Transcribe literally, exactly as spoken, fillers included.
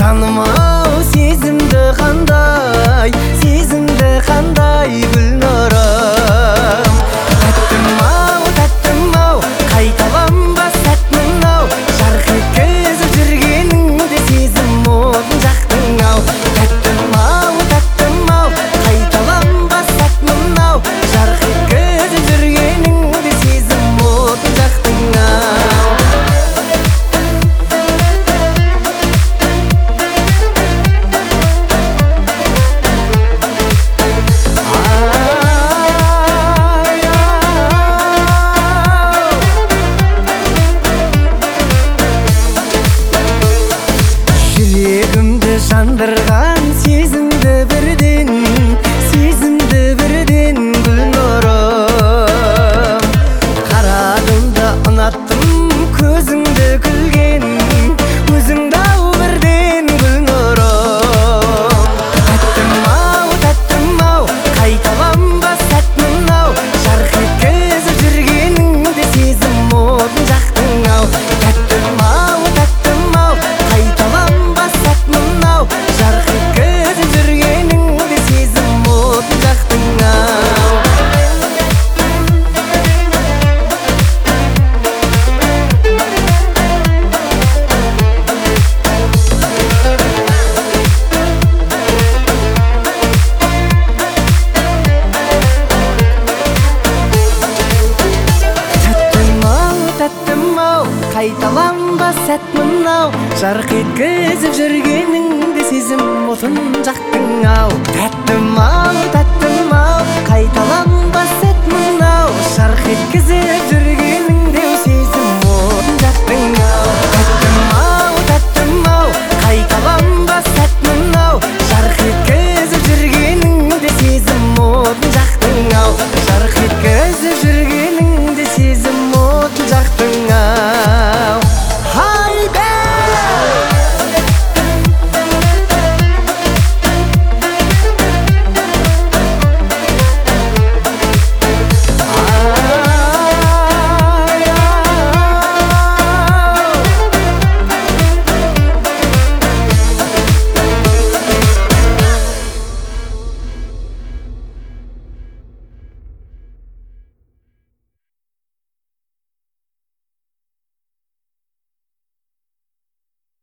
жаным ау сезімді қандай, сезімді қандай Гүлнұрым. Тәттім ау, тәттім ау, қайталанбас сәт мынау, жарқ еткізіп жүргеніңде сезім отын жақтың ау. Тәттім ау, тәттім ау, қайталанбас сәт мынау, жарқ еткізіп жүргеніңде сезім отын жақтың ау. Жүрегімді жандырған сезімді бірден, сезімді бірден Гүлнұрым. Қарадым да ұнаттым көзіңді күлген, өзіңді ау бірден Гүлнұрым. Тәттім ау, тәттім ау, қайталанбас сәт мынау, жарқ еткізіп жүргеніңде сезім отын жақтың ау. Тәттім ау, тәттім ау, қайталанбас сәт мынау, жарқ еткізіп жүргеніңде сезім отын жақтың ау. Тәттім ау, тәттім ау, қайталанбас сәт мынау, жарқ еткізіп жүргеніңде сезім отын жақтың ау. Тәттім ау, тәттім ау, қайталанбас сәт мынау, жарқ еткізіп жүргеніңде